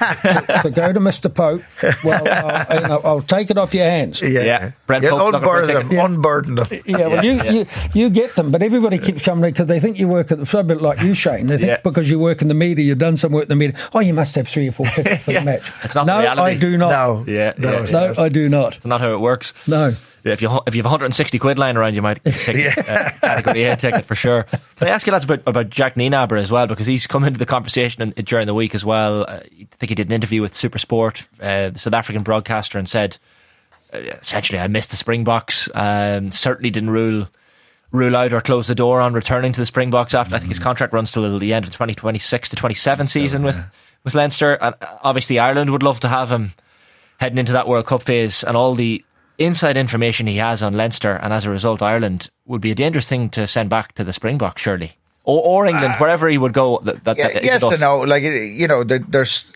to go to Mr. Pope, well, I'll take it off your hands. Brent Pope's unburden them. You get them, but everybody keeps coming because they think you work at the, a bit like you, Shane. They think because you work in the media, you've done some work in the media. Oh, you must have 3 or 4 tickets for the match. It's not no, reality. I do not. No, I do not. It's not how it works. No. Yeah, if you have 160 quid lying around, you might take a category A ticket for sure. But I ask you lads about Jack Nienaber as well, because he's come into the conversation during the week as well. I think he did an interview with Supersport, the South African broadcaster, and said, essentially, I missed the Springboks. Certainly didn't rule out or close the door on returning to the Springboks after. I think his contract runs till the end of the 2026 to 27 season with Leinster. And obviously Ireland would love to have him heading into that World Cup phase, and all the inside information he has on Leinster, and as a result Ireland would be a dangerous thing to send back to the Springboks, surely, or England, wherever he would go. Yes and no. Like, you know, there's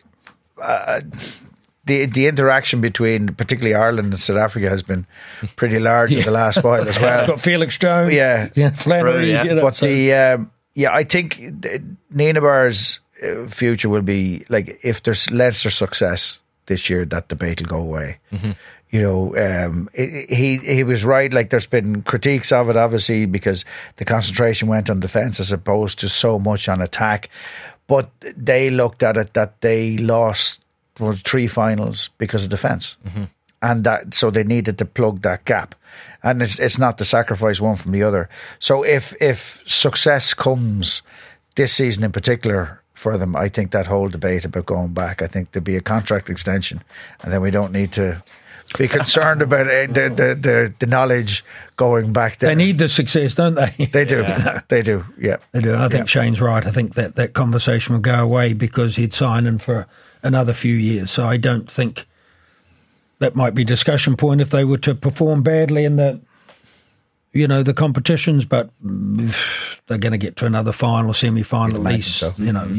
the interaction between particularly Ireland and South Africa has been pretty large in the last while as well. Got Felix Jones, Flannery, but I think Nienaber's future will be, like, if there's Leinster success this year, that debate will go away. You know, he was right. Like, there's been critiques of it, obviously, because the concentration went on defence as opposed to so much on attack. But they looked at it that they lost 3 finals because of defence, and so they needed to plug that gap. And it's not to sacrifice one from the other. So if success comes this season in particular for them, I think that whole debate about going back, I think there'd be a contract extension, and then we don't need to be concerned about the knowledge going back there. They need the success, don't they? They do. They do. Yeah, they do. And I think Shane's right. I think that conversation will go away because he'd sign in for another few years. So I don't think that might be a discussion point if they were to perform badly in the competitions, but they're going to get to another final, semi-final at least. So.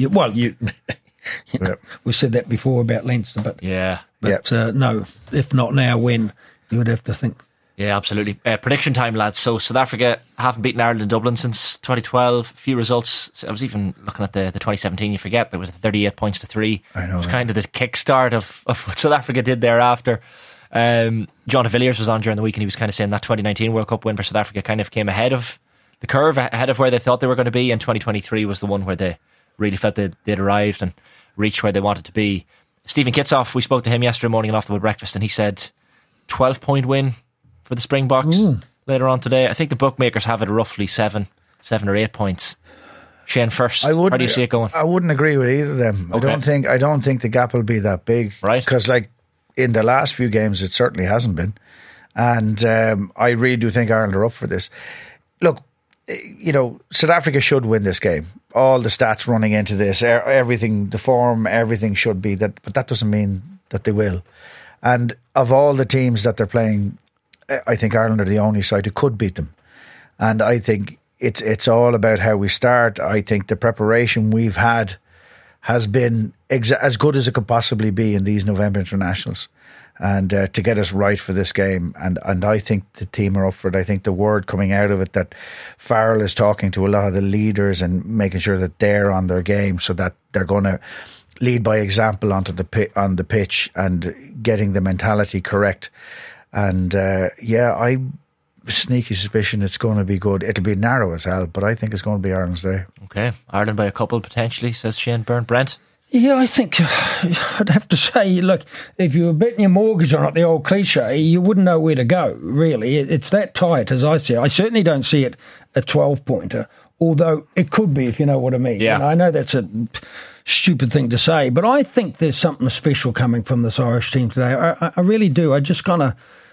We said that before about Leinster, but no, if not now, when? You would have to think. Yeah, absolutely. Prediction time, lads. So South Africa haven't beaten Ireland in Dublin since 2012. Few results. I was even looking at the 2017. You forget there was 38 points to 3. I know. It was kind of the kickstart of what South Africa did thereafter. John de Villiers was on during the week, and he was kind of saying that 2019 World Cup win for South Africa kind of came ahead of the curve, ahead of where they thought they were going to be, and 2023 was the one where they really felt they'd arrived and reached where they wanted to be. Stephen Kitsoff, we spoke to him yesterday morning on Off the Breakfast, and he said 12-point win for the Springboks. later on today. I think the bookmakers have it roughly 7 or 8 points. Shane first. How do you see it going? I wouldn't agree with either of them. Okay. I don't think the gap will be that big. Right. Because like in the last few games, it certainly hasn't been. And I really do think Ireland are up for this. Look, South Africa should win this game. All the stats running into this, everything, the form, everything should be that. But that doesn't mean that they will. And of all the teams that they're playing, I think Ireland are the only side who could beat them. And I think it's all about how we start. I think the preparation we've had has been as good as it could possibly be in these November internationals. And to get us right for this game. And I think the team are up for it. I think the word coming out of it that Farrell is talking to a lot of the leaders and making sure that they're on their game so that they're going to lead by example on the pitch and getting the mentality correct. And I sneaky suspicion it's going to be good. It'll be narrow as hell, but I think it's going to be Ireland's day. Okay, Ireland by a couple potentially, says Shane Byrne. Brent? Yeah, I think I'd have to say, look, if you were betting your mortgage on it, the old cliche, you wouldn't know where to go, really. It's that tight as I see it. I certainly don't see it a 12-pointer, although it could be, if you know what I mean. Yeah. And I know that's a stupid thing to say, but I think there's something special coming from this Irish team today. I really do. I just kind of,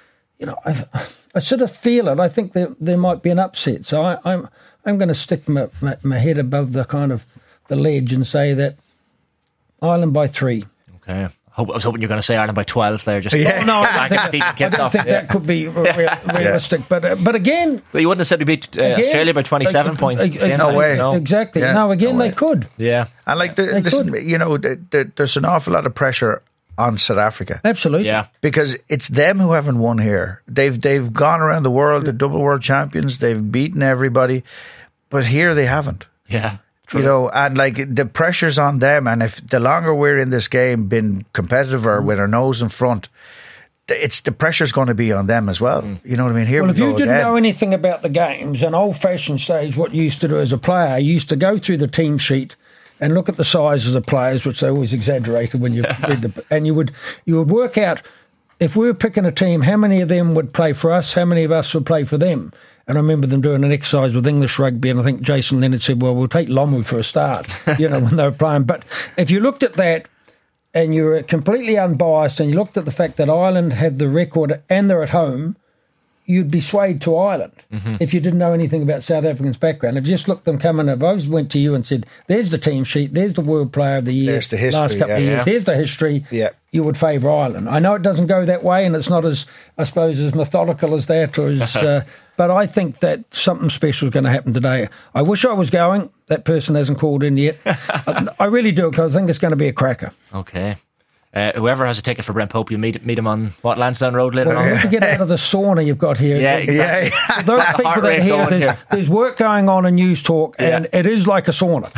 I sort of feel it. I think there might be an upset. So I'm going to stick my head above the kind of the ledge and say that Ireland by 3. Okay. I was hoping you were going to say Ireland by 12 there. Just no, I don't think that could be realistic. But again... Well, you wouldn't have said we beat Australia by 27 points. No way. No. Exactly. Yeah. No, again, they could. Yeah. And there's an awful lot of pressure on South Africa. Absolutely. Yeah. Because it's them who haven't won here. They've gone around the world, they're double world champions, they've beaten everybody, but here they haven't. Yeah. True. And the pressure's on them, and if the longer we're in this game being competitive or with our nose in front, the pressure's going to be on them as well. You know what I mean? If you didn't know anything about the games, an old-fashioned stage, what you used to do as a player, you used to go through the team sheet and look at the sizes of players, which they always exaggerated when you read and you would work out, if we were picking a team, how many of them would play for us, how many of us would play for them. And I remember them doing an exercise with English rugby, and I think Jason Leonard said, well, we'll take Lomu for a start, when they were playing. But if you looked at that and you were completely unbiased and you looked at the fact that Ireland have the record and they're at home, you'd be swayed to Ireland if you didn't know anything about South Africans' background. If you just looked them coming, if I went to you and said, there's the team sheet, there's the World Player of the Year, there's the history, last couple of years, here's the history, you would favour Ireland. I know it doesn't go that way and it's not as, I suppose, as methodical as that, or as, but I think that something special is going to happen today. I wish I was going. That person hasn't called in yet. I really do, because I think it's going to be a cracker. Okay. Whoever has a ticket for Brent Pope, you meet him on Lansdowne Road later on. You have to get out of the sauna you've got here. Yeah, exactly. Those people that hear there's work going on in News Talk, and it is like a sauna.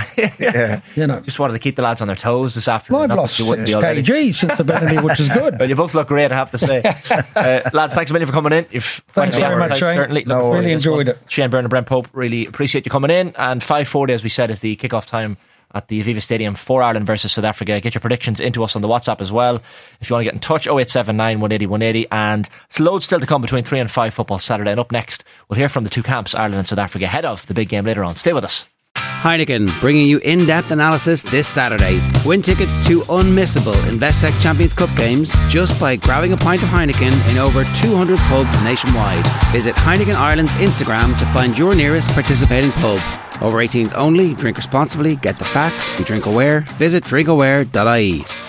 Just wanted to keep the lads on their toes this afternoon. Well, I've lost 6 kg since I've been here, which is good. Well, you both look great, I have to say. Lads, thanks a million for coming in. Thanks very much, Shane. Certainly. Really enjoyed it. Shane Byrne and Brent Pope, really appreciate you coming in. And 5:40, as we said, is the kick-off time at the Aviva Stadium for Ireland versus South Africa. Get your predictions into us on the WhatsApp as well if you want to get in touch. 0879 180 180. And it's loads still to come between 3 and 5 football Saturday. And up next, we'll hear from the two camps, Ireland and South Africa, ahead of the big game later on. Stay with us. Heineken, bringing you in-depth analysis this Saturday. Win tickets to unmissable Investec Champions Cup games just by grabbing a pint of Heineken in over 200 pubs nationwide. Visit Heineken Ireland's Instagram to find your nearest participating pub. Over 18s only, drink responsibly, get the facts, be drink aware. Visit drinkaware.ie.